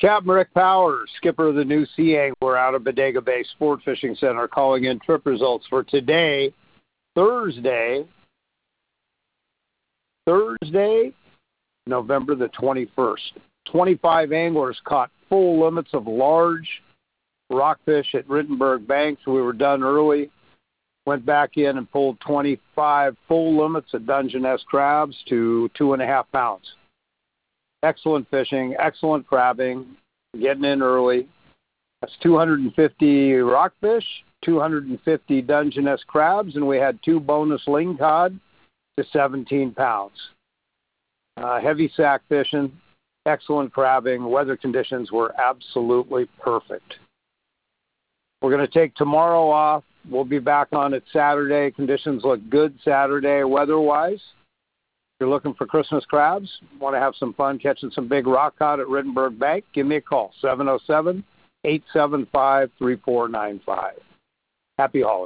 Captain Rick Powers, skipper of the new Sea Angler out of Bodega Bay Sport Fishing Center, calling in trip results for today, Thursday, November the 21st. 25 anglers caught full limits of large rockfish at Rittenberg Banks. We were done early. Went back in and pulled 25 full limits of Dungeness crabs to 2.5 pounds. Excellent fishing, excellent crabbing, getting in early. That's 250 rockfish, 250 Dungeness crabs, and we had 2 bonus lingcod to 17 pounds. Heavy sack fishing, excellent crabbing. Weather conditions were absolutely perfect. We're going to take tomorrow off. We'll be back on it Saturday. Conditions look good Saturday weather-wise. If you're looking for Christmas crabs, want to have some fun catching some big rock cod at Rittenberg Bank, give me a call, 707-875-3495. Happy holidays.